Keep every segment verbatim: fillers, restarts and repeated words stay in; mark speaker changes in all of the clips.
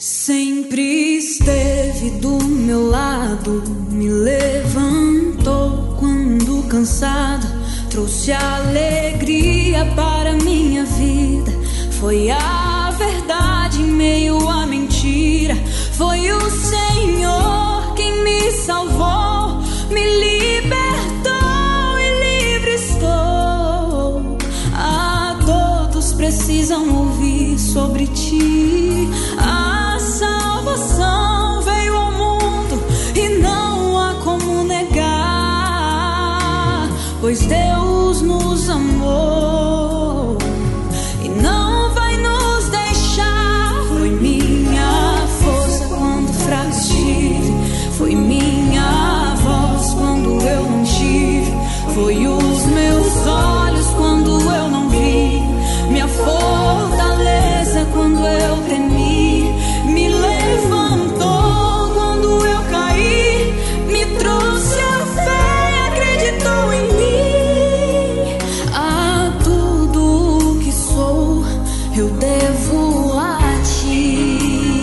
Speaker 1: Sempre esteve do meu lado, me levantou quando cansado, trouxe alegria para minha vida. Foi a verdade em meio à mentira, foi o Senhor quem me salvou, me libertou e livre estou. A todos precisam ouvir sobre ti. A salvação veio ao mundo e não há como negar, pois Deus nos amou e não vai nos deixar. Foi minha força quando fraco estive, foi minha voz quando eu não tive, foi os meus olhos quando eu não vi, minha fortaleza quando eu temi, me levantou quando eu caí, me trouxe a fé, acreditou em mim. A tudo que sou eu devo a ti.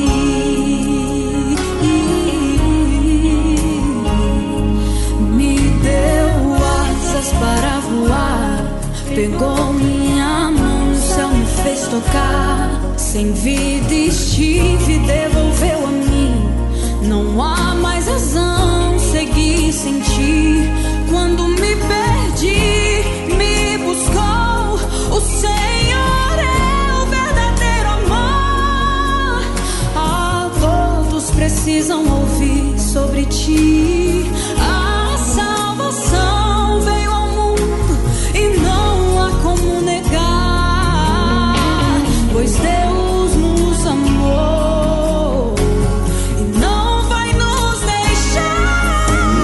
Speaker 1: Me deu asas para voar, pegou minha mão, o céu me fez tocar. Sem vida estive, devolveu a mim. Não há mais razão seguir sem ti. Quando me perdi, me buscou. O Senhor é o verdadeiro amor. Ah, todos precisam ouvir sobre ti. A salvação veio ao mundo e não há como negar, pois Deus nos amou e não vai nos deixar.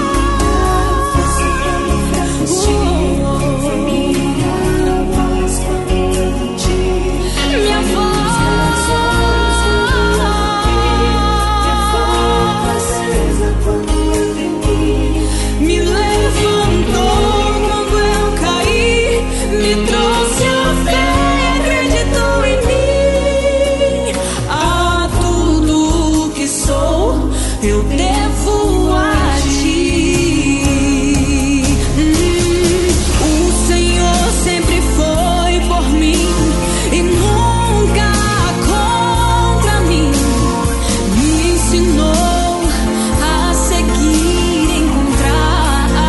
Speaker 1: Foi minha voz quando eu não tive, minha voz, minha fortaleza quando eu temi, me levantou quando eu caí, me trouxe a fé, acreditou em mim. A tudo que sou eu devo a ti. Hum, o Senhor sempre foi por mim e nunca contra mim. Me ensinou a seguir, encontrar a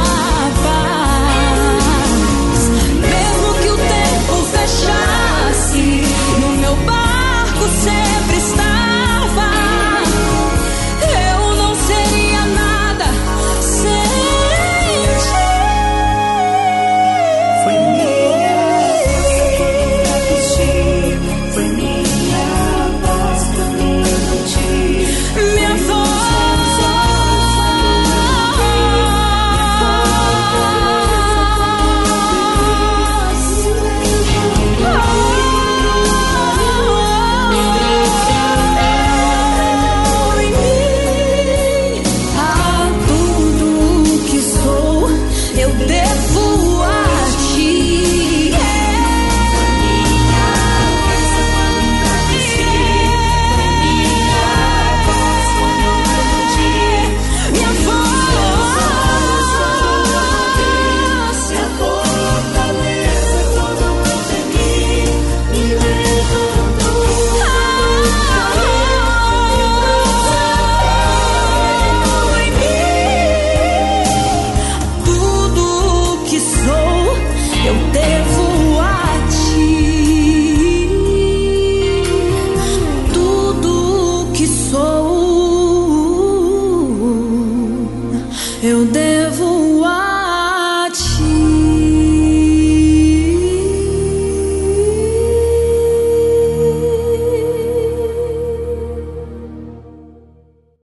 Speaker 1: paz. Mesmo que o tempo fechasse, no meu barco sempre estava. Eu não seria nada sem ti. Foi minha força quando foi minha voz quando eu não tive, minha voz, a tudo que sou eu devo a ti. Minha voz, minha fortaleza quando eu temi, me levantou em mim. Tudo que sou eu devo a ti. Tudo que sou eu devo